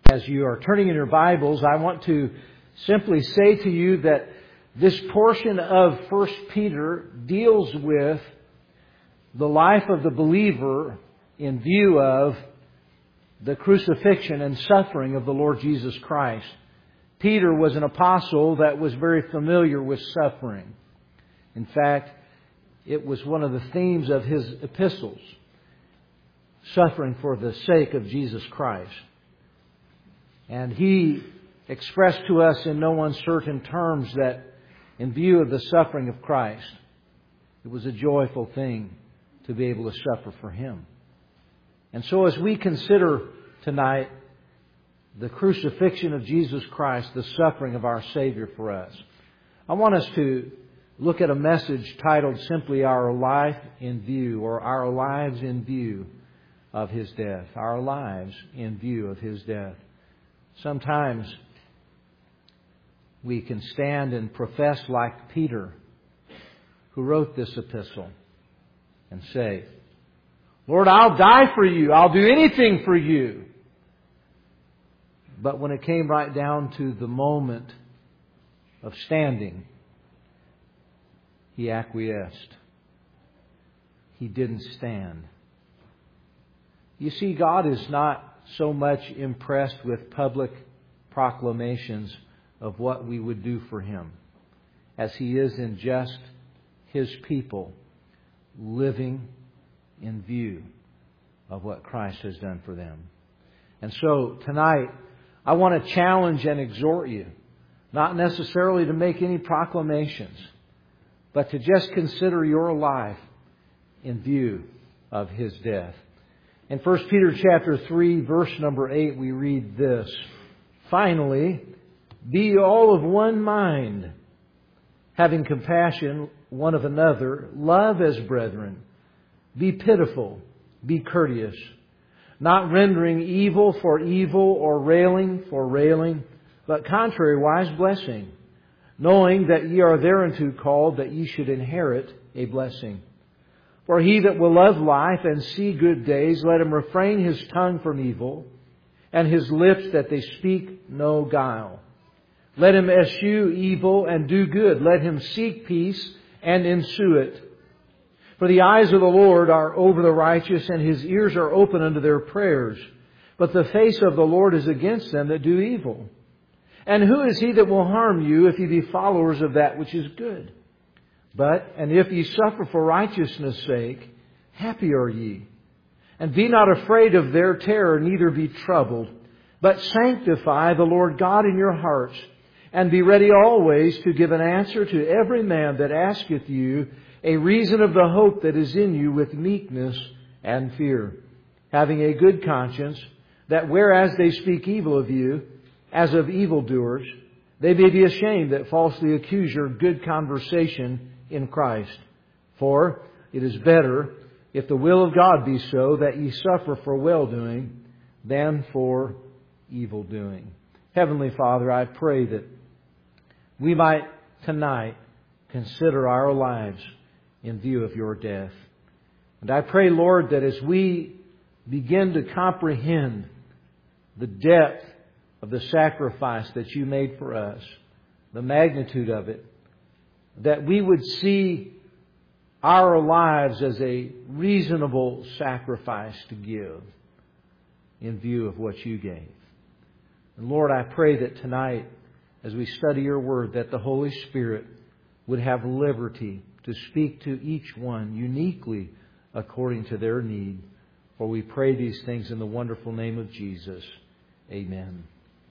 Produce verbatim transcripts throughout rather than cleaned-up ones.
As you are turning in your Bibles, I want to simply say to you that this portion of First Peter deals with the life of the believer in view of the crucifixion and suffering of the Lord Jesus Christ. Peter was an apostle that was very familiar with suffering. In fact, it was one of the themes of his epistles, suffering for the sake of Jesus Christ. And he expressed to us in no uncertain terms that in view of the suffering of Christ, it was a joyful thing to be able to suffer for Him. And so as we consider tonight the crucifixion of Jesus Christ, the suffering of our Savior for us, I want us to look at a message titled simply Our Life in View, or Our Lives in View of His Death. Our Lives in View of His Death. Sometimes we can stand and profess like Peter, who wrote this epistle, and say, Lord, I'll die for you. I'll do anything for you. But when it came right down to the moment of standing, he acquiesced. He didn't stand. You see, God is not so much impressed with public proclamations of what we would do for Him as He is in just His people living in view of what Christ has done for them. And so tonight, I want to challenge and exhort you, not necessarily to make any proclamations, but to just consider your life in view of His death. In First Peter chapter three, verse number eight, we read this. Finally, be all of one mind, having compassion one of another, love as brethren, be pitiful, be courteous, not rendering evil for evil or railing for railing, but contrariwise blessing, knowing that ye are thereunto called that ye should inherit a blessing. For he that will love life and see good days, let him refrain his tongue from evil, and his lips that they speak no guile. Let him eschew evil and do good. Let him seek peace and ensue it. For the eyes of the Lord are over the righteous, and His ears are open unto their prayers. But the face of the Lord is against them that do evil. And who is he that will harm you if ye be followers of that which is good? But, and if ye suffer for righteousness' sake, happy are ye. And be not afraid of their terror, neither be troubled. But sanctify the Lord God in your hearts, and be ready always to give an answer to every man that asketh you a reason of the hope that is in you with meekness and fear, having a good conscience, that whereas they speak evil of you, as of evildoers, they may be ashamed that falsely accuse your good conversation in Christ. For it is better, if the will of God be so, that ye suffer for well-doing than for evil-doing. Heavenly Father, I pray that we might tonight consider our lives in view of Your death. And I pray, Lord, that as we begin to comprehend the depth of the sacrifice that You made for us, the magnitude of it, that we would see our lives as a reasonable sacrifice to give in view of what You gave. And Lord, I pray that tonight, as we study Your Word, that the Holy Spirit would have liberty to speak to each one uniquely according to their need. For we pray these things in the wonderful name of Jesus. Amen.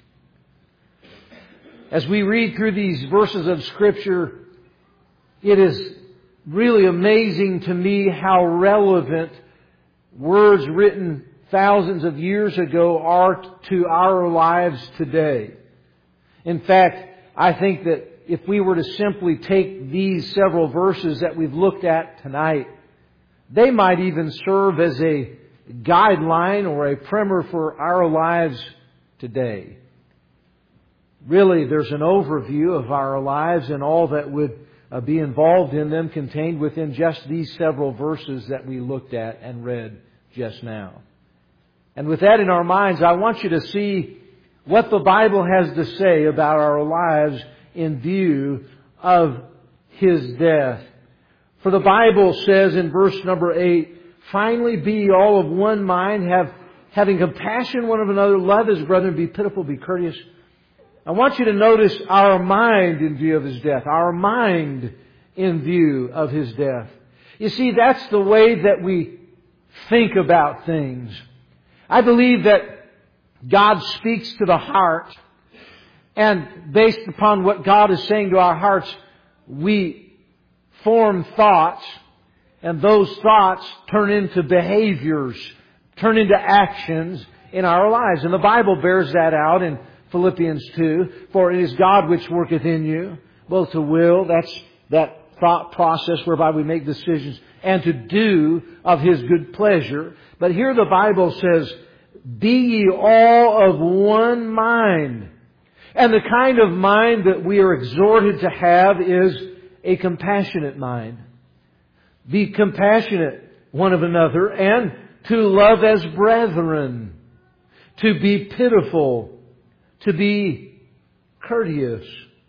As we read through these verses of Scripture, it is really amazing to me how relevant words written thousands of years ago are to our lives today. In fact, I think that if we were to simply take these several verses that we've looked at tonight, they might even serve as a guideline or a primer for our lives today. Really, there's an overview of our lives and all that would uh, be involved in them contained within just these several verses that we looked at and read just now. And with that in our minds, I want you to see what the Bible has to say about our lives in view of His death. For the Bible says in verse number eight, finally be ye all of one mind, have, having compassion one of another, love as brethren, be pitiful, be courteous. I want you to notice our mind in view of His death. Our mind in view of His death. You see, that's the way that we think about things. I believe that God speaks to the heart, and based upon what God is saying to our hearts, we form thoughts, and those thoughts turn into behaviors, turn into actions in our lives. And the Bible bears that out in Philippians two. For it is God which worketh in you, both to will, that's that thought process whereby we make decisions, and to do of His good pleasure. But here the Bible says, be ye all of one mind. And the kind of mind that we are exhorted to have is a compassionate mind. Be compassionate one of another, and to love as brethren, to be pitiful, to be courteous.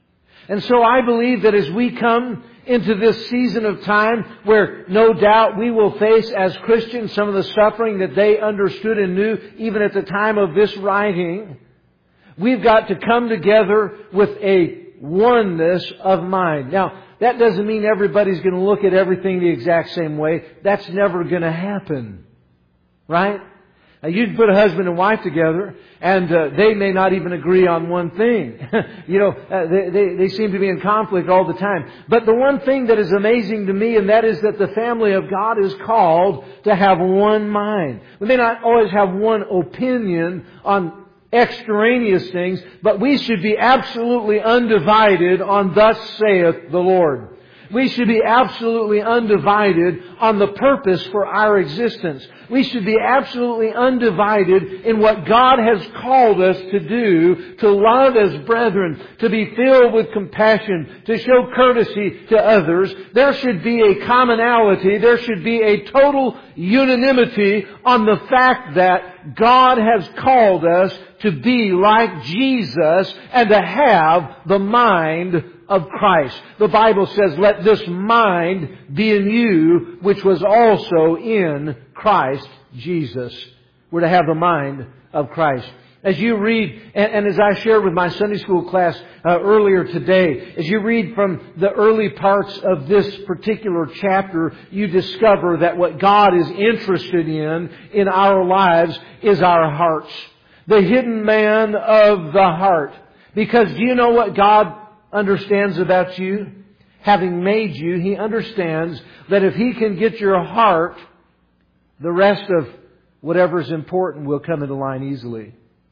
And so I believe that as we come into this season of time where no doubt we will face as Christians some of the suffering that they understood and knew even at the time of this writing, we've got to come together with a oneness of mind. Now, that doesn't mean everybody's going to look at everything the exact same way. That's never going to happen. Right? Now, you can put a husband and wife together, and uh, they may not even agree on one thing. you know, uh, they, they, they seem to be in conflict all the time. But the one thing that is amazing to me, and that is that the family of God is called to have one mind. We may not always have one opinion on extraneous things, but we should be absolutely undivided on thus saith the Lord. We should be absolutely undivided on the purpose for our existence. We should be absolutely undivided in what God has called us to do, to love as brethren, to be filled with compassion, to show courtesy to others. There should be a commonality, there should be a total unanimity on the fact that God has called us to be like Jesus and to have the mind of Christ. The Bible says, let this mind be in you, which was also in Christ Jesus. We're to have the mind of Christ. As you read, and, and as I shared with my Sunday school class uh, earlier today, as you read from the early parts of this particular chapter, you discover that what God is interested in in our lives is our hearts. The hidden man of the heart. Because do you know what God understands about you? Having made you, He understands that if He can get your heart, the rest of whatever is important will come into line easily.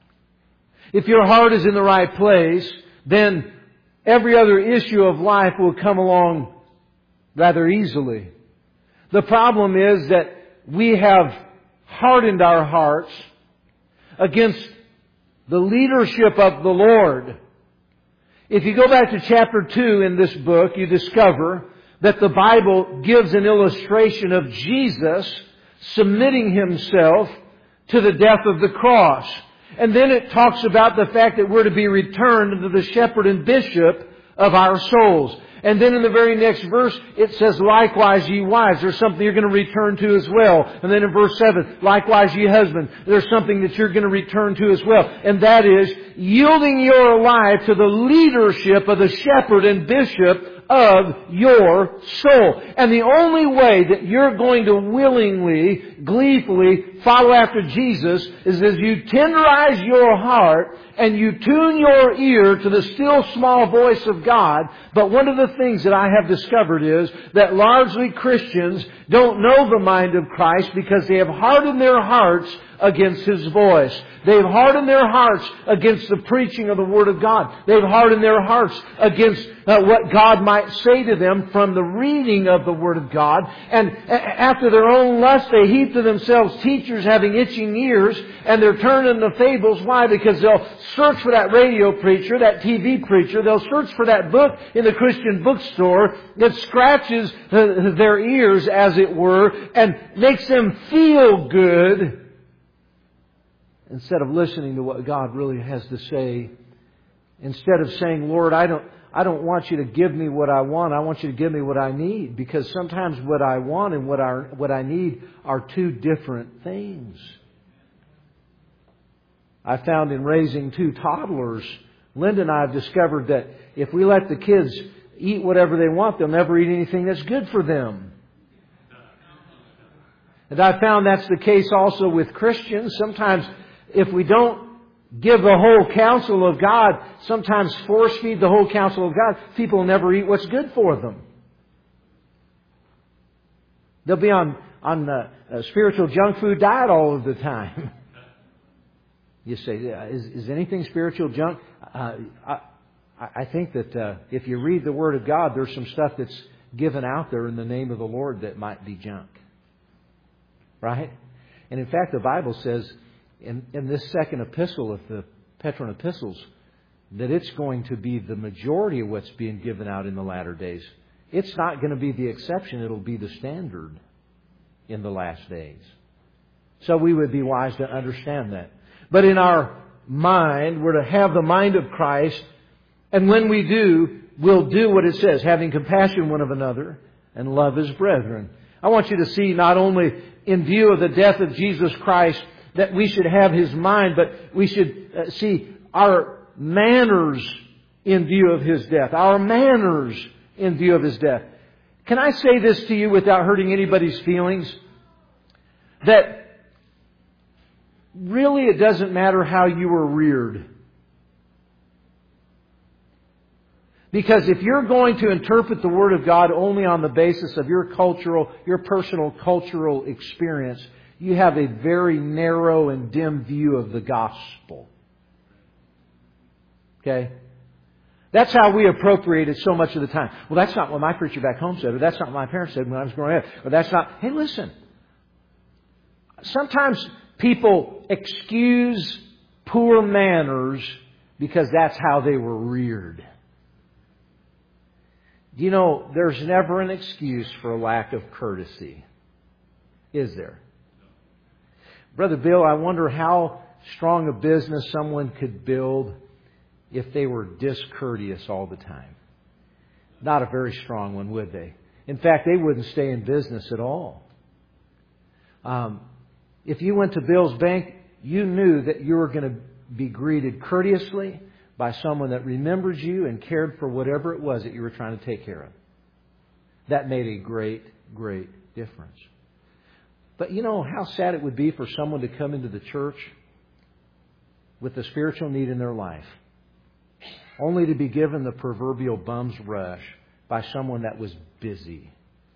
If your heart is in the right place, then every other issue of life will come along rather easily. The problem is that we have hardened our hearts against the leadership of the Lord. If you go back to chapter two in this book, you discover that the Bible gives an illustration of Jesus submitting Himself to the death of the cross. And then it talks about the fact that we're to be returned unto the shepherd and bishop of our souls. And then in the very next verse, it says, likewise ye wives. There's something you're going to return to as well. And then in verse seven, likewise ye husbands. There's something that you're going to return to as well. And that is, yielding your life to the leadership of the shepherd and bishop of your soul. And the only way that you're going to willingly, gleefully follow after Jesus is as you tenderize your heart and you tune your ear to the still small voice of God. But one of the things that I have discovered is that largely Christians don't know the mind of Christ because they have hardened their hearts against His voice. They've hardened their hearts against the preaching of the Word of God. They've hardened their hearts against uh, what God might say to them from the reading of the Word of God. And after their own lust, they heap to themselves teachers having itching ears, and they're turning to fables. Why? Because they'll search for that radio preacher, that T V preacher. They'll search for that book in the Christian bookstore that scratches uh, their ears, as it were, and makes them feel good. instead of listening to what God really has to say, instead of saying, Lord, I don't, I don't want you to give me what I want. I want you to give me what I need. Because sometimes what I want and what I, what I need are two different things. I found in raising two toddlers, Linda and I have discovered that if we let the kids eat whatever they want, they'll never eat anything that's good for them. And I found that's the case also with Christians. Sometimes if we don't give the whole counsel of God, sometimes force feed the whole counsel of God, people will never eat what's good for them. They'll be on, on a, a spiritual junk food diet all of the time. You say, is, is anything spiritual junk? Uh, I, I think that uh, if you read the Word of God, there's some stuff that's given out there in the name of the Lord that might be junk. Right? And in fact, the Bible says in, in this second epistle of the Petron epistles that it's going to be the majority of what's being given out in the latter days. It's not going to be the exception. It'll be the standard in the last days. So we would be wise to understand that. But in our mind, we're to have the mind of Christ. And when we do, we'll do what it says, having compassion one of another and love as brethren. I want you to see not only in view of the death of Jesus Christ that we should have His mind, but we should uh, see our manners in view of His death. Our manners in view of His death. Can I say this to you without hurting anybody's feelings? That really it doesn't matter how you were reared. Because if you're going to interpret the Word of God only on the basis of your cultural, your personal cultural experience, you have a very narrow and dim view of the gospel. Okay? That's how we appropriate it so much of the time. Well, that's not what my preacher back home said, or that's not what my parents said when I was growing up, or that's not... Hey, listen. Sometimes people excuse poor manners because that's how they were reared. You know, there's never an excuse for a lack of courtesy. Is there? Brother Bill, I wonder how strong a business someone could build if they were discourteous all the time. Not a very strong one, would they? In fact, they wouldn't stay in business at all. Um, if you went to Bill's bank, you knew that you were going to be greeted courteously by someone that remembered you and cared for whatever it was that you were trying to take care of. That made a great, great difference. But you know how sad it would be for someone to come into the church with a spiritual need in their life, only to be given the proverbial bum's rush by someone that was busy.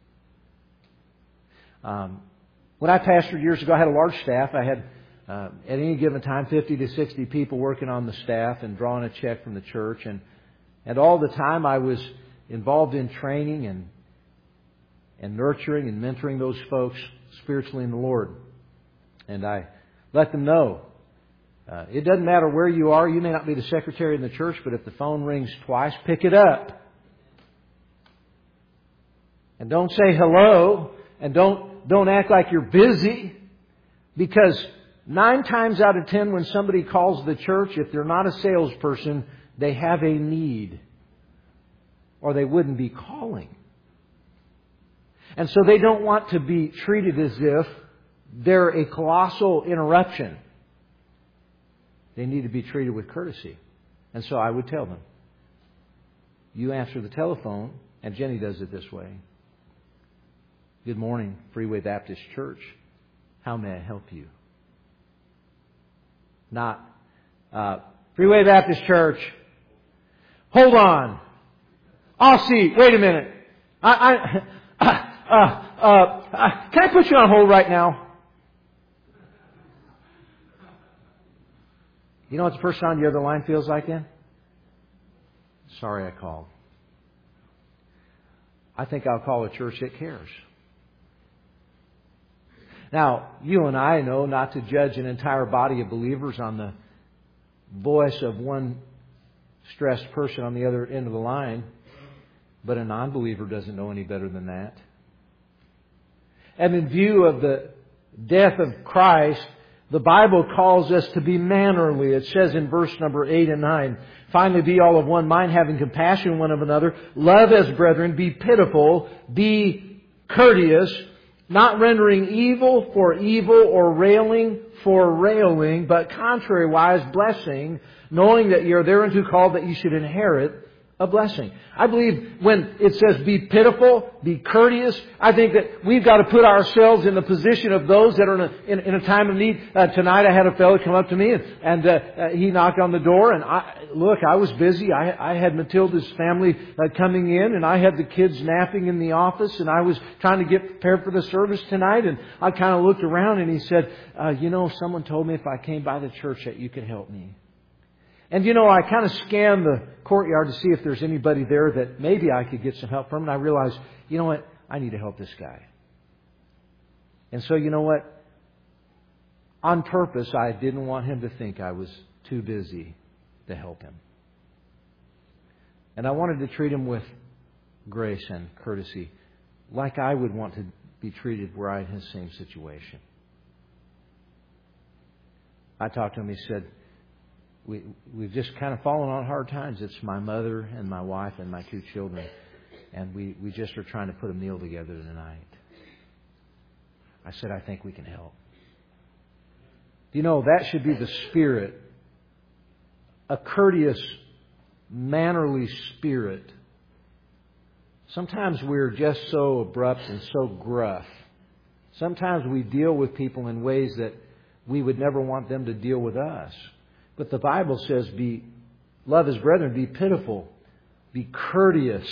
Um, when I pastored years ago, I had a large staff. I had Uh, at any given time, fifty to sixty people working on the staff and drawing a check from the church. And, and all the time I was involved in training and, and nurturing and mentoring those folks spiritually in the Lord. And I let them know, uh, it doesn't matter where you are. You may not be the secretary in the church, but if the phone rings twice, pick it up. And don't say hello. And don't, don't act like you're busy. Because nine times out of ten, when somebody calls the church, if they're not a salesperson, they have a need. Or they wouldn't be calling. And so they don't want to be treated as if they're a colossal interruption. They need to be treated with courtesy. And so I would tell them, you answer the telephone, and Jenny does it this way. Good morning, Freeway Baptist Church. How may I help you? Not, uh, Freeway Baptist Church. Hold on. I'll see. Wait a minute. I, I, uh, uh, uh, can I put you on hold right now? You know what the person on the other line feels like then? Sorry I called. I think I'll call a church that cares. Now, you and I know not to judge an entire body of believers on the voice of one stressed person on the other end of the line, but a non-believer doesn't know any better than that. And in view of the death of Christ, The Bible calls us to be mannerly. It says in verse number eight and nine, finally be all of one mind, having compassion one of another. Love as brethren. Be pitiful. Be courteous. Not rendering evil for evil or railing for railing, but contrariwise blessing, knowing that ye are thereunto called that ye should inherit a blessing. I believe when it says be pitiful, be courteous, I think that we've got to put ourselves in the position of those that are in a, in, in a time of need. Uh, tonight I had a fellow come up to me and, and uh, uh, he knocked on the door and I, look, I was busy. I, I had Matilda's family uh, coming in and I had the kids napping in the office and I was trying to get prepared for the service tonight and I kind of looked around and he said, uh, you know, someone told me if I came by the church that you could help me. And you know, I kind of scanned the courtyard to see if there's anybody there that maybe I could get some help from. And I realized, you know what? I need to help this guy. And so, you know what? On purpose, I didn't want him to think I was too busy to help him. And I wanted to treat him with grace and courtesy, like I would want to be treated were I in his same situation. I talked to him. He said, We, we've just kind of fallen on hard times. It's my mother and my wife and my two children. And we, we just are trying to put a meal together tonight. I said, I think we can help. You know, that should be the spirit. A courteous, mannerly spirit. Sometimes we're just so abrupt and so gruff. Sometimes we deal with people in ways that we would never want them to deal with us. But the Bible says, be, love as brethren, be pitiful, be courteous.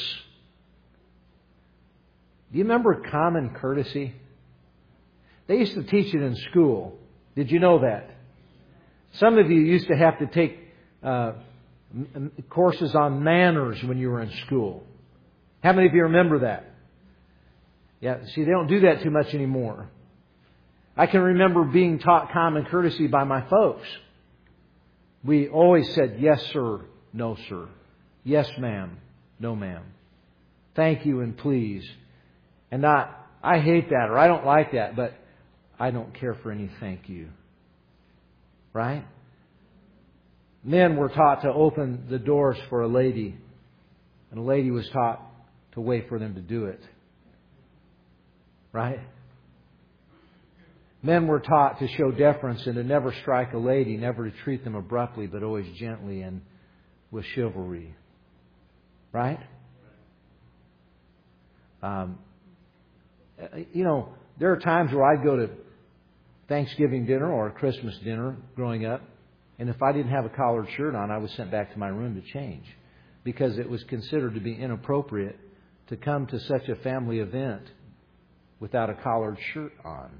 Do you remember common courtesy? They used to teach it in school. Did you know that? Some of you used to have to take uh, courses on manners when you were in school. How many of you remember that? Yeah, see, they don't do that too much anymore. I can remember being taught common courtesy by my folks. We always said, yes, sir, no, sir. Yes, ma'am, no, ma'am. Thank you and please. And not, I hate that or I don't like that, but I don't care for any thank you. Right? Men were taught to open the doors for a lady. And a lady was taught to wait for them to do it. Right? Men were taught to show deference and to never strike a lady, never to treat them abruptly, but always gently and with chivalry. Right? Um, you know, there are times where I'd go to Thanksgiving dinner or Christmas dinner growing up, and if I didn't have a collared shirt on, I was sent back to my room to change because it was considered to be inappropriate to come to such a family event without a collared shirt on.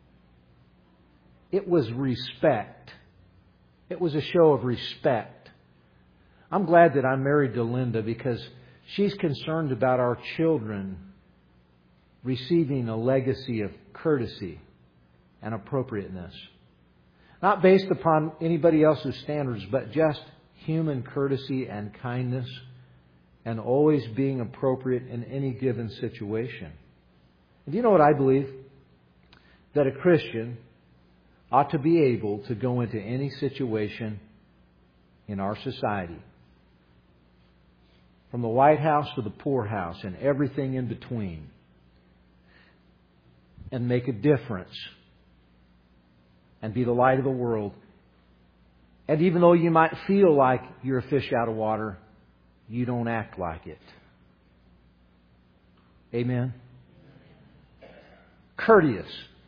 It was respect. It was a show of respect. I'm glad that I'm married to Linda because she's concerned about our children receiving a legacy of courtesy and appropriateness. Not based upon anybody else's standards, but just human courtesy and kindness and always being appropriate in any given situation. And do you know what I believe? That a Christian ought to be able to go into any situation in our society, from the White House to the poorhouse and everything in between, and make a difference and be the light of the world. And even though you might feel like you're a fish out of water, you don't act like it. Amen? Courteous.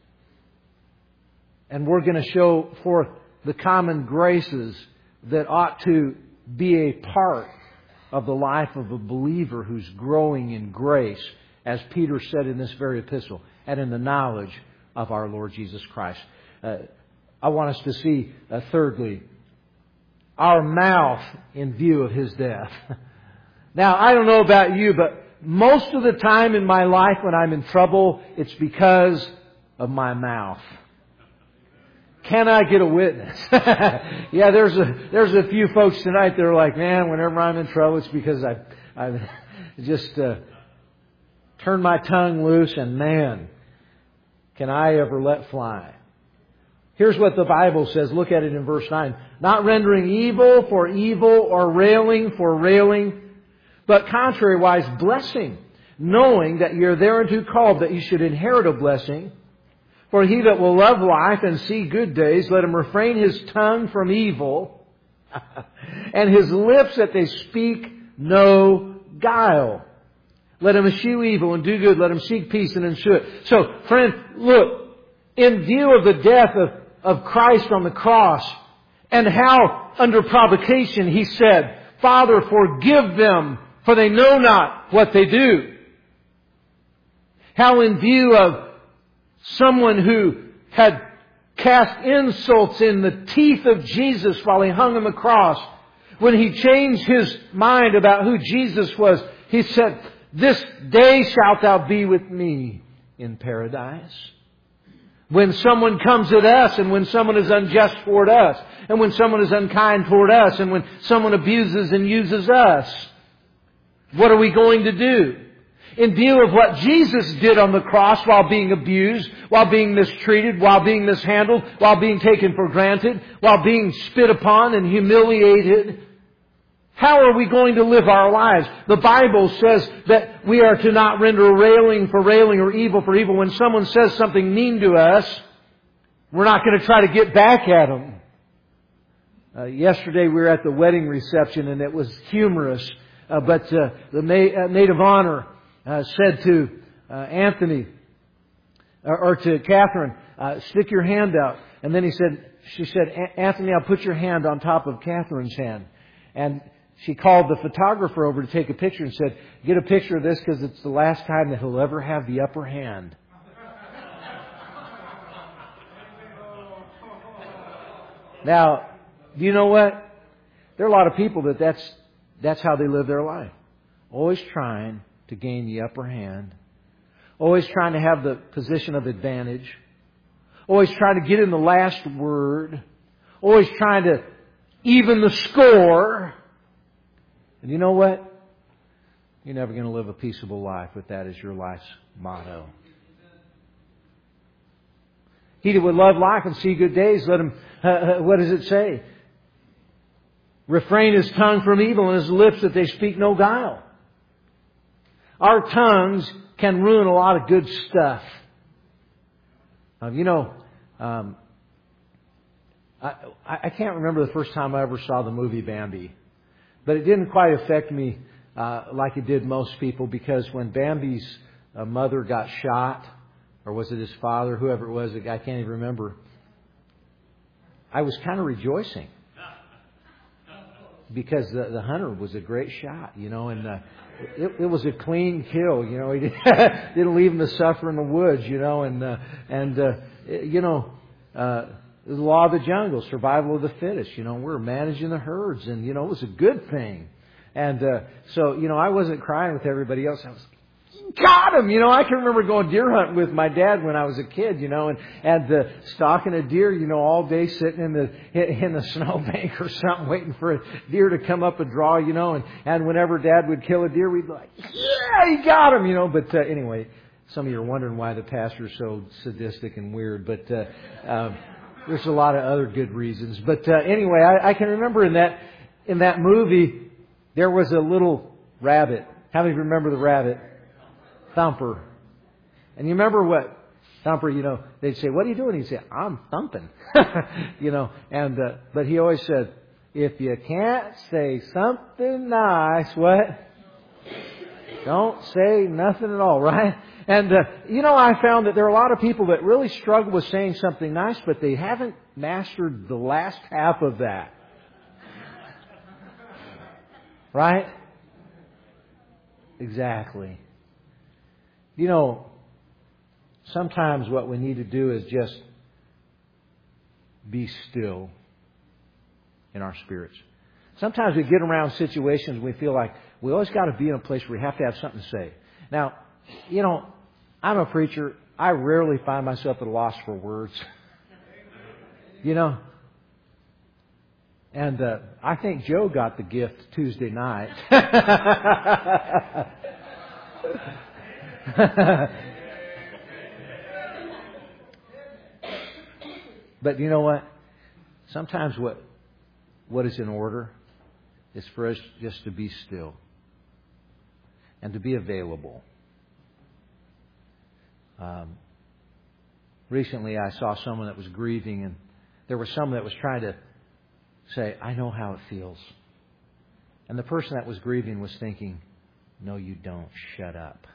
And we're going to show forth the common graces that ought to be a part of the life of a believer who's growing in grace, as Peter said in this very epistle, and in the knowledge of our Lord Jesus Christ. Uh, I want us to see, uh, thirdly, our mouth in view of His death. Now, I don't know about you, but most of the time in my life when I'm in trouble, it's because of my mouth. Can I get a witness? Yeah, there's a there's a few folks tonight that are like, man, whenever I'm in trouble, it's because I I just uh, turned my tongue loose, and man, can I ever let fly? Here's what the Bible says. Look at it in verse nine. Not rendering evil for evil or railing for railing, but contrariwise blessing, knowing that ye are thereunto called, that ye should inherit a blessing. For he that will love life and see good days, let him refrain his tongue from evil, and his lips that they speak no guile. Let him eschew evil and do good. Let him seek peace and ensue it. So, friend, look, in view of the death of, of Christ on the cross, and how under provocation He said, Father, forgive them, for they know not what they do. How in view of someone who had cast insults in the teeth of Jesus while He hung on the cross, when He changed His mind about who Jesus was, He said, this day shalt thou be with me in paradise. When someone comes at us, and when someone is unjust toward us, and when someone is unkind toward us, and when someone abuses and uses us, what are we going to do? In view of what Jesus did on the cross while being abused, while being mistreated, while being mishandled, while being taken for granted, while being spit upon and humiliated, how are we going to live our lives? The Bible says that we are to not render railing for railing or evil for evil. When someone says something mean to us, we're not going to try to get back at them. Uh, yesterday we were at the wedding reception, and it was humorous. Uh, but uh, the ma- uh, maid of honor uh, said to uh, Anthony, or, or to Catherine, uh, stick your hand out. And then he said, she said, Anthony, I'll put your hand on top of Catherine's hand. And she called the photographer over to take a picture and said, get a picture of this because it's the last time that he'll ever have the upper hand. Now, do you know what? There are a lot of people that that's, that's how they live their life. Always trying to gain the upper hand. Always trying to have the position of advantage. Always trying to get in the last word. Always trying to even the score. And you know what? You're never going to live a peaceable life if that is your life's motto. He that would love life and see good days, let him, uh, what does it say? Refrain his tongue from evil and his lips that they speak no guile. Our tongues can ruin a lot of good stuff. Um, you know, um, I, I can't remember the first time I ever saw the movie Bambi. But it didn't quite affect me uh, like it did most people, because when Bambi's uh, mother got shot, or was it his father, whoever it was, I can't even remember, I was kind of rejoicing. Because the, the hunter was a great shot, you know, and uh, it, it was a clean kill, you know. He didn't leave him to suffer in the woods, you know, and, uh, and uh, you know, uh, the law of the jungle, survival of the fittest. You know, we were managing the herds, and, you know, it was a good thing. And uh, so, you know, I wasn't crying with everybody else. I was, got him! You know, I can remember going deer hunting with my dad when I was a kid, you know, and, and uh, stalking a deer, you know, all day sitting in the in the snowbank or something, waiting for a deer to come up and draw, you know. And, and whenever Dad would kill a deer, we'd be like, yeah, he got him, you know. But uh, anyway, some of you are wondering why the pastor's so sadistic and weird. But uh, um, there's a lot of other good reasons. But uh, anyway, I, I can remember in that in that movie, there was a little rabbit. How many remember the rabbit? Thumper. And you remember what Thumper, you know, they'd say, what are you doing? He'd say, I'm thumping. you know, and, uh, but he always said, if you can't say something nice, what? Don't say nothing at all, right? And, uh, you know, I found that there are a lot of people that really struggle with saying something nice, but they haven't mastered the last half of that. Right? Exactly. You know, sometimes what we need to do is just be still in our spirits. Sometimes we get around situations and we feel like we always got to be in a place where we have to have something to say. Now, you know, I'm a preacher. I rarely find myself at a loss for words. You know? And uh, I think Joe got the gift Tuesday night. But you know what? Sometimes what what is in order is for us just to be still and to be available. Um, recently, I saw someone that was grieving, and there was someone that was trying to say, "I know how it feels." And the person that was grieving was thinking, "No, you don't. Shut up."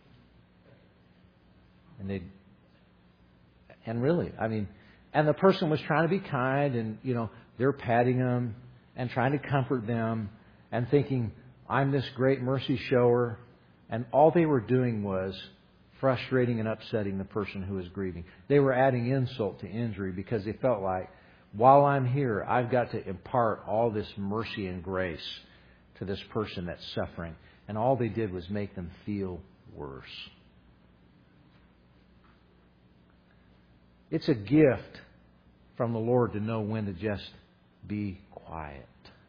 And they, and really, I mean, and the person was trying to be kind, and you know, they're patting them and trying to comfort them, and thinking, "I'm this great mercy shower," and all they were doing was frustrating and upsetting the person who was grieving. They were adding insult to injury because they felt like, while I'm here, I've got to impart all this mercy and grace to this person that's suffering. And all they did was make them feel worse. It's a gift from the Lord to know when to just be quiet.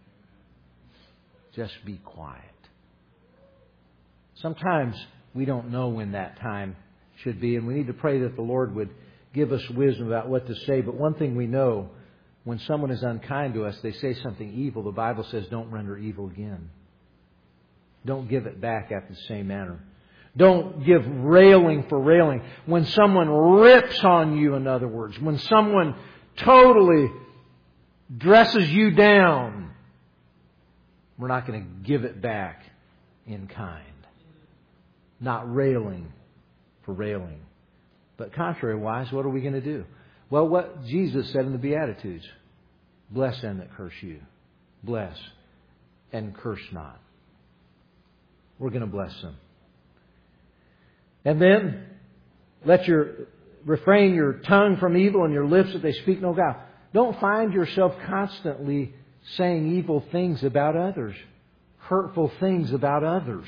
Just be quiet. Sometimes we don't know when that time should be, and we need to pray that the Lord would give us wisdom about what to say. But one thing we know, when someone is unkind to us, they say something evil, the Bible says don't render evil again. Don't give it back after the same manner. Don't give railing for railing. When someone rips on you, in other words, when someone totally dresses you down, we're not going to give it back in kind. Not railing for railing. But contrary-wise, what are we going to do? Well, what Jesus said in the Beatitudes, bless them that curse you. Bless and curse not. We're going to bless them. And then, let your refrain your tongue from evil and your lips that they speak no guile. Don't find yourself constantly saying evil things about others, hurtful things about others.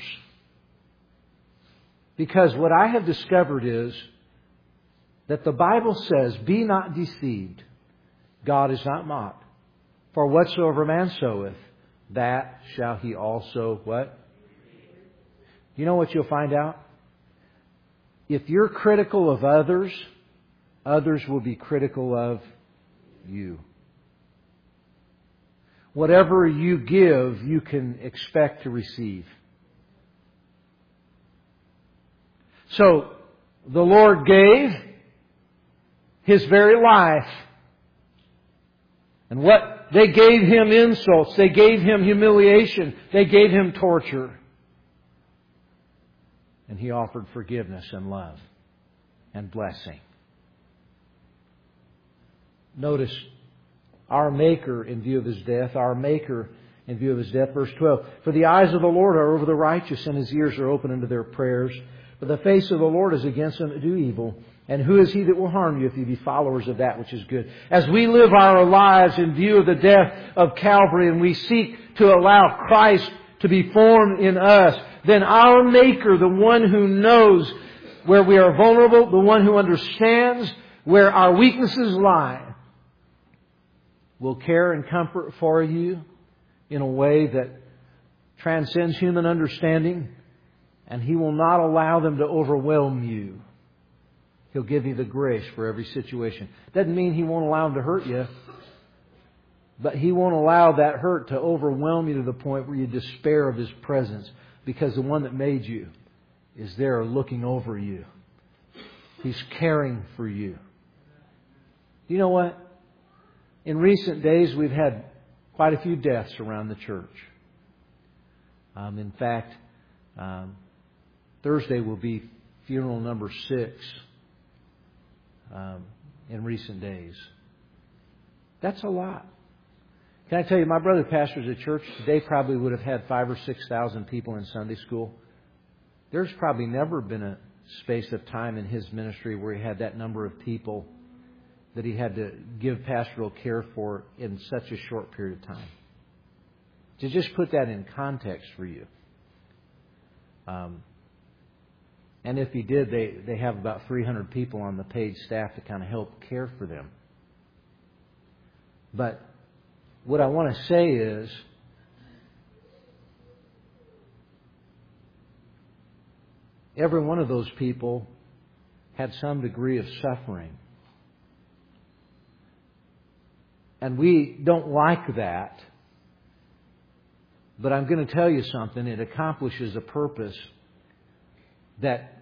Because what I have discovered is that the Bible says, be not deceived. God is not mocked. For whatsoever man soweth, that shall he also, what? You know what you'll find out? If you're critical of others, others will be critical of you. Whatever you give, you can expect to receive. So, the Lord gave His very life. And what? They gave Him insults. They gave Him humiliation. They gave Him torture. And He offered forgiveness and love and blessing. Notice our Maker in view of His death. Our Maker in view of His death. Verse twelve. For the eyes of the Lord are over the righteous, and His ears are open unto their prayers. But the face of the Lord is against them that do evil. And who is He that will harm you if you be followers of that which is good? As we live our lives in view of the death of Calvary, and we seek to allow Christ to be formed in us, then our Maker, the one who knows where we are vulnerable, the one who understands where our weaknesses lie, will care and comfort for you in a way that transcends human understanding. And He will not allow them to overwhelm you. He'll give you the grace for every situation. Doesn't mean He won't allow them to hurt you. But He won't allow that hurt to overwhelm you to the point where you despair of His presence. Because the one that made you is there looking over you. He's caring for you. You know what? In recent days, we've had quite a few deaths around the church. Um, in fact, um, Thursday will be funeral number six um, in recent days. That's a lot. Can I tell you, my brother pastors a church. They probably would have had five or six thousand people in Sunday school. There's probably never been a space of time in his ministry where he had that number of people that he had to give pastoral care for in such a short period of time. To just put that in context for you. Um, and if he did, they, they have about three hundred people on the paid staff to kind of help care for them. But what I want to say is, every one of those people had some degree of suffering. And we don't like that. But I'm going to tell you something. It accomplishes a purpose that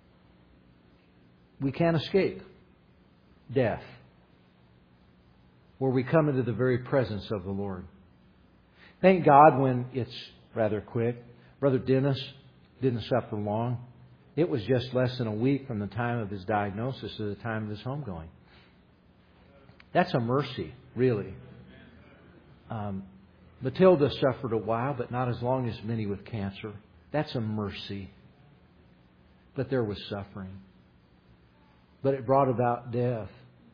we can't escape. Death. Where we come into the very presence of the Lord. Thank God when it's rather quick. Brother Dennis didn't suffer long. It was just less than a week from the time of his diagnosis to the time of his homegoing. That's a mercy, really. Um, Matilda suffered a while, but not as long as many with cancer. That's a mercy. But there was suffering. But it brought about death.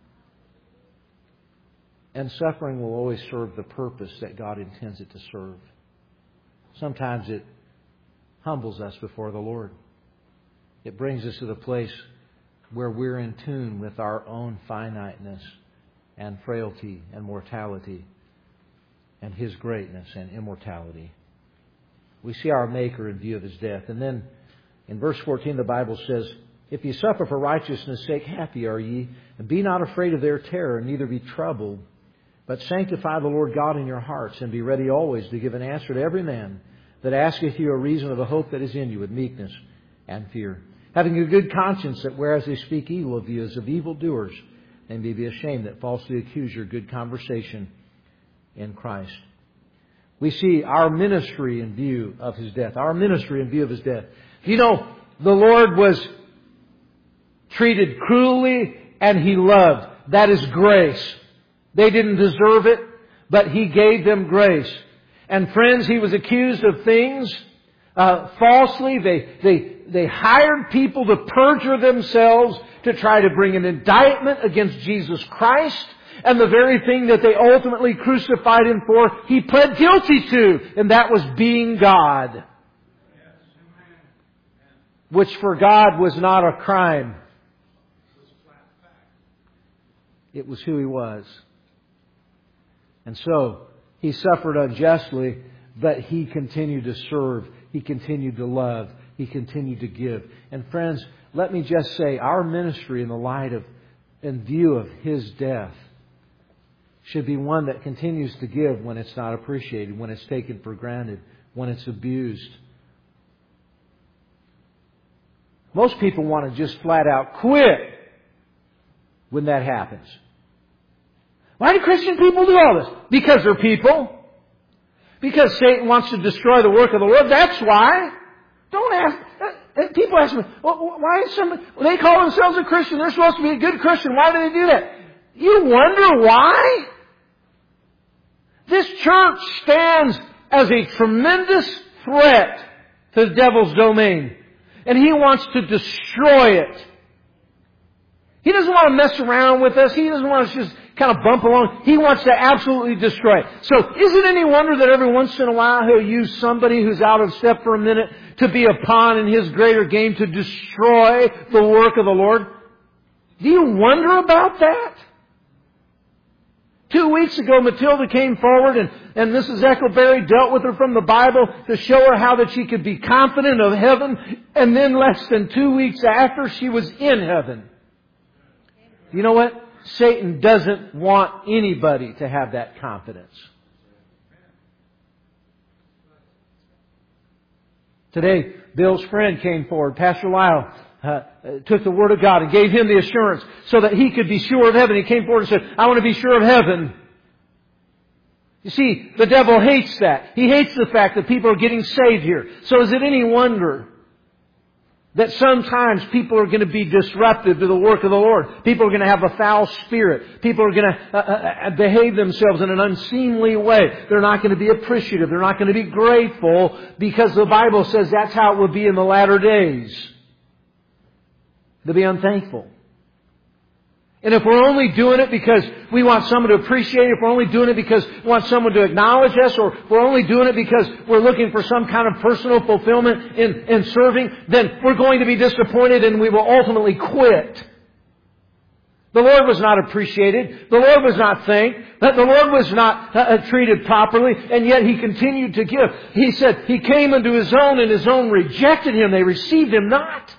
And suffering will always serve the purpose that God intends it to serve. Sometimes it humbles us before the Lord. It brings us to the place where we're in tune with our own finiteness and frailty and mortality and His greatness and immortality. We see our Maker in view of His death. And then in verse fourteen the Bible says, "If ye suffer for righteousness' sake, happy are ye, and be not afraid of their terror, neither be troubled. But sanctify the Lord God in your hearts, and be ready always to give an answer to every man that asketh you a reason of the hope that is in you with meekness and fear. Having a good conscience, that whereas they speak evil of you as of evildoers, they may be ashamed that falsely accuse your good conversation in Christ." We see our ministry in view of His death. Our ministry in view of His death. You know, the Lord was treated cruelly and He loved. That is grace. They didn't deserve it, but He gave them grace. And friends, He was accused of things uh, falsely. They, they, they hired people to perjure themselves to try to bring an indictment against Jesus Christ. And the very thing that they ultimately crucified Him for, He pled guilty to. And that was being God. Which for God was not a crime. It was who He was. And so, He suffered unjustly, but He continued to serve. He continued to love. He continued to give. And friends, let me just say, our ministry in the light of, in view of His death, should be one that continues to give when it's not appreciated, when it's taken for granted, when it's abused. Most people want to just flat out quit when that happens. Why do Christian people do all this? Because they're people. Because Satan wants to destroy the work of the Lord. That's why. Don't ask. People ask me, well, why is somebody, well, they call themselves a Christian. They're supposed to be a good Christian. Why do they do that? You wonder why? This church stands as a tremendous threat to the devil's domain. And he wants to destroy it. He doesn't want to mess around with us. He doesn't want us to just kind of bump along. He wants to absolutely destroy it. So is it any wonder that every once in a while He'll use somebody who's out of step for a minute to be a pawn in His greater game to destroy the work of the Lord? Do you wonder about that? Two weeks ago, Matilda came forward and, and Missus Eckleberry dealt with her from the Bible to show her how that she could be confident of heaven. And then less than two weeks after, she was in heaven. You know what? Satan doesn't want anybody to have that confidence. Today, Bill's friend came forward. Pastor Lyle uh, took the Word of God and gave him the assurance so that he could be sure of heaven. He came forward and said, I want to be sure of heaven. You see, the devil hates that. He hates the fact that people are getting saved here. So is it any wonder that sometimes people are going to be disruptive to the work of the Lord? People are going to have a foul spirit. People are going to uh, uh, behave themselves in an unseemly way. They're not going to be appreciative. They're not going to be grateful, because the Bible says that's how it will be in the latter days. They'll be unthankful. And if we're only doing it because we want someone to appreciate it, if we're only doing it because we want someone to acknowledge us, or we're only doing it because we're looking for some kind of personal fulfillment in, in serving, then we're going to be disappointed and we will ultimately quit. The Lord was not appreciated. The Lord was not thanked. The Lord was not uh, treated properly, and yet He continued to give. He said, He came unto His own, and His own rejected Him. They received Him not.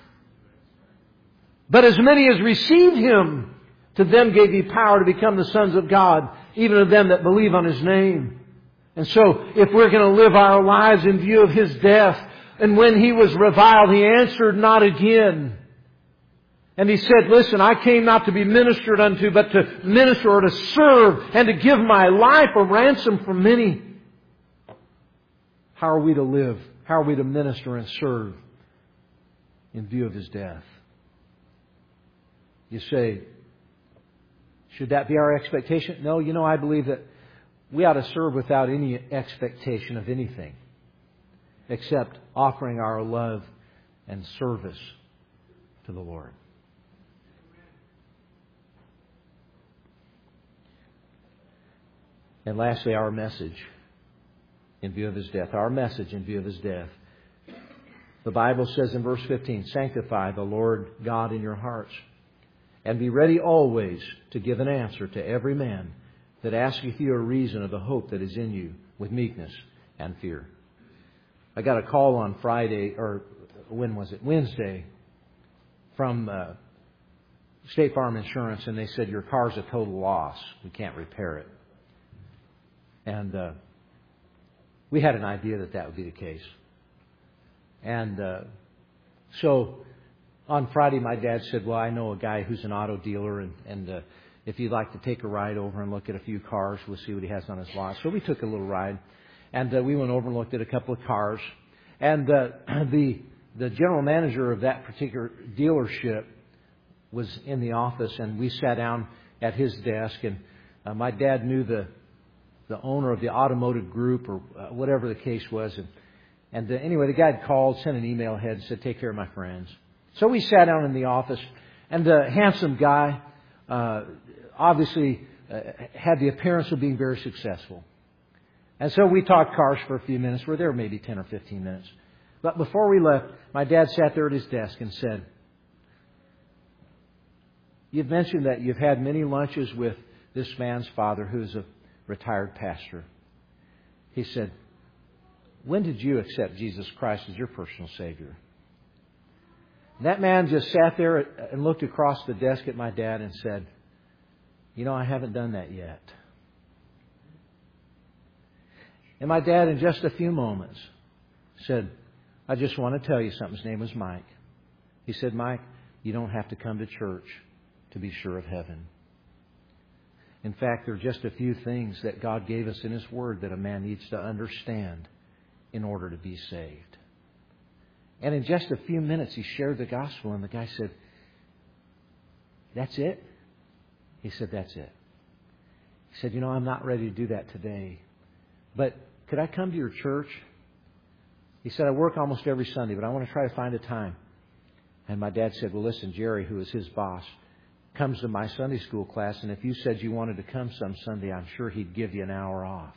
But as many as received Him, to them gave He power to become the sons of God, even of them that believe on His name. And so, if we're going to live our lives in view of His death, and when He was reviled, He answered not again. And He said, listen, I came not to be ministered unto, but to minister or to serve and to give my life a ransom for many. How are we to live? How are we to minister and serve in view of His death? You say, should that be our expectation? No, you know, I believe that we ought to serve without any expectation of anything except offering our love and service to the Lord. And lastly, our message in view of His death. Our message in view of His death. The Bible says in verse fifteen, sanctify the Lord God in your hearts, and be ready always to give an answer to every man that asketh you a reason of the hope that is in you with meekness and fear. I got a call on Friday, or when was it? Wednesday, from uh, State Farm Insurance, and they said, your car's a total loss. We can't repair it. And uh, we had an idea that that would be the case. And uh, so on Friday, my dad said, well, I know a guy who's an auto dealer, and, and uh, if you'd like to take a ride over and look at a few cars, we'll see what he has on his lot. So we took a little ride, and uh, we went over and looked at a couple of cars. And uh, the the general manager of that particular dealership was in the office, and we sat down at his desk, and uh, my dad knew the the owner of the automotive group, or uh, whatever the case was. And, and uh, anyway, the guy had called, sent an email ahead, said, take care of my friends. So we sat down in the office, and the handsome guy uh, obviously uh, had the appearance of being very successful. And so we talked cars for a few minutes. We were there maybe ten or fifteen minutes. But before we left, my dad sat there at his desk and said, you've mentioned that you've had many lunches with this man's father, who's a retired pastor. He said, when did you accept Jesus Christ as your personal Savior? And that man just sat there and looked across the desk at my dad and said, you know, I haven't done that yet. And my dad, in just a few moments, said, I just want to tell you something. His name was Mike. He said, Mike, you don't have to come to church to be sure of heaven. In fact, there are just a few things that God gave us in His Word that a man needs to understand in order to be saved. And in just a few minutes, he shared the gospel, and the guy said, that's it? He said, that's it. He said, you know, I'm not ready to do that today, but could I come to your church? He said, I work almost every Sunday, but I want to try to find a time. And my dad said, well, listen, Jerry, who is his boss, comes to my Sunday school class, and if you said you wanted to come some Sunday, I'm sure he'd give you an hour off.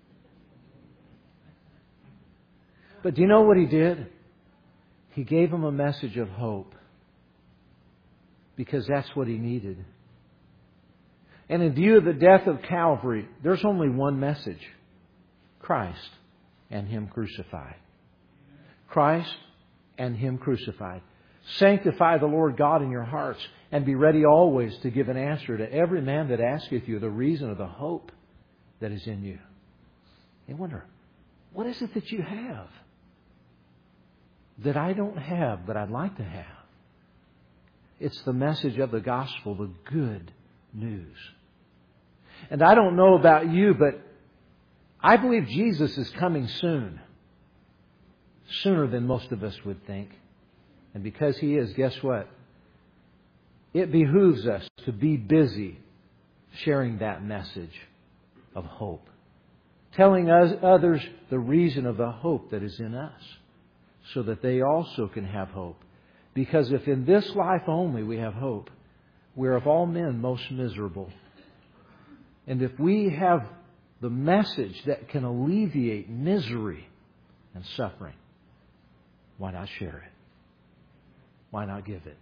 But do you know what he did? He gave him a message of hope, because that's what he needed. And in view of the death of Calvary, there's only one message: Christ and Him crucified. Christ and Him crucified. Sanctify the Lord God in your hearts, and be ready always to give an answer to every man that asketh you the reason of the hope that is in you. They wonder, what is it that you have that I don't have, but I'd like to have? It's the message of the gospel, the good news. And I don't know about you, but I believe Jesus is coming soon. Sooner than most of us would think. And because He is, guess what? It behooves us to be busy sharing that message of hope. Telling us, others the reason of the hope that is in us, so that they also can have hope. Because if in this life only we have hope, we're of all men most miserable. And if we have the message that can alleviate misery and suffering, why not share it? Why not give it?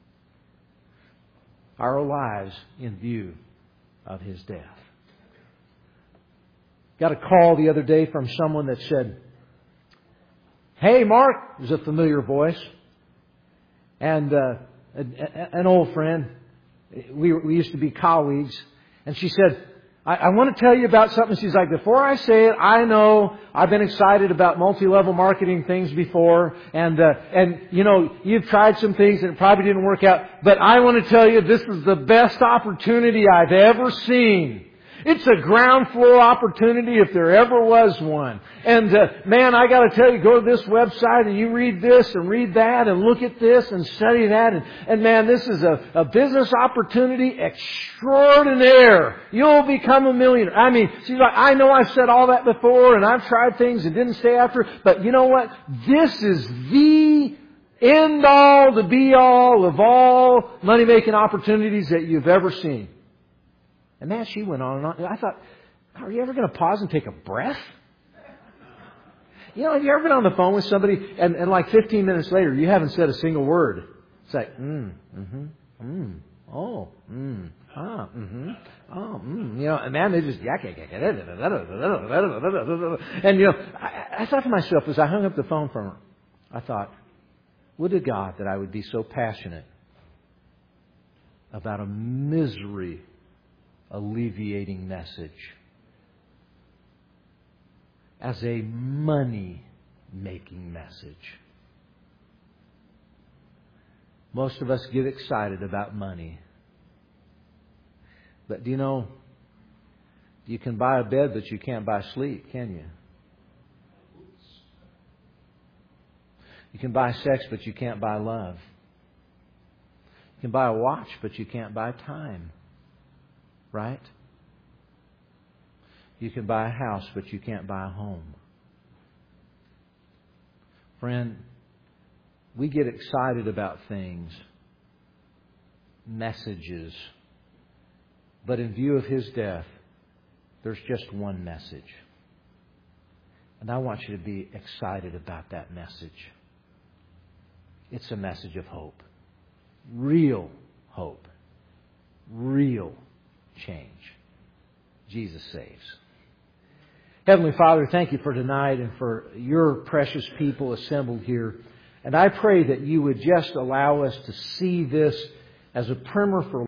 Our lives in view of His death. Got a call the other day from someone that said, hey, Mark, it was a familiar voice. And uh, an old friend. We, we used to be colleagues. And she said, I, I want to tell you about something. She's like, before I say it, I know I've been excited about multi-level marketing things before. And, uh, and, you know, you've tried some things and it probably didn't work out. But I want to tell you, this is the best opportunity I've ever seen. It's a ground floor opportunity if there ever was one. And uh, man, I got to tell you, go to this website and you read this and read that and look at this and study that. And, and man, this is a, a business opportunity extraordinaire. You'll become a millionaire. I mean, she's like, I know I've said all that before and I've tried things and didn't stay after. But you know what? This is the end all, the be all of all money-making opportunities that you've ever seen. And man, she went on and on. I thought, are you ever going to pause and take a breath? You know, have you ever been on the phone with somebody and, and like fifteen minutes later, you haven't said a single word? It's like, mm, mm-hmm, mm, oh, mm, ah, mm-hmm, oh, mm. You know, and man, they just yak, yak, yak, and you know, I, I thought to myself as I hung up the phone from her, I thought, would to God that I would be so passionate about a misery alleviating message as a money-making message. Most of us get excited about money. But do you know, you can buy a bed, but you can't buy sleep, can you? You can buy sex, but you can't buy love. You can buy a watch, but you can't buy time. Right? You can buy a house, but you can't buy a home. Friend, we get excited about things, messages, but in view of His death, there's just one message. And I want you to be excited about that message. It's a message of hope. Real hope. Real change. Jesus saves. Heavenly Father, thank you for tonight and for your precious people assembled here. And I pray that you would just allow us to see this as a primer for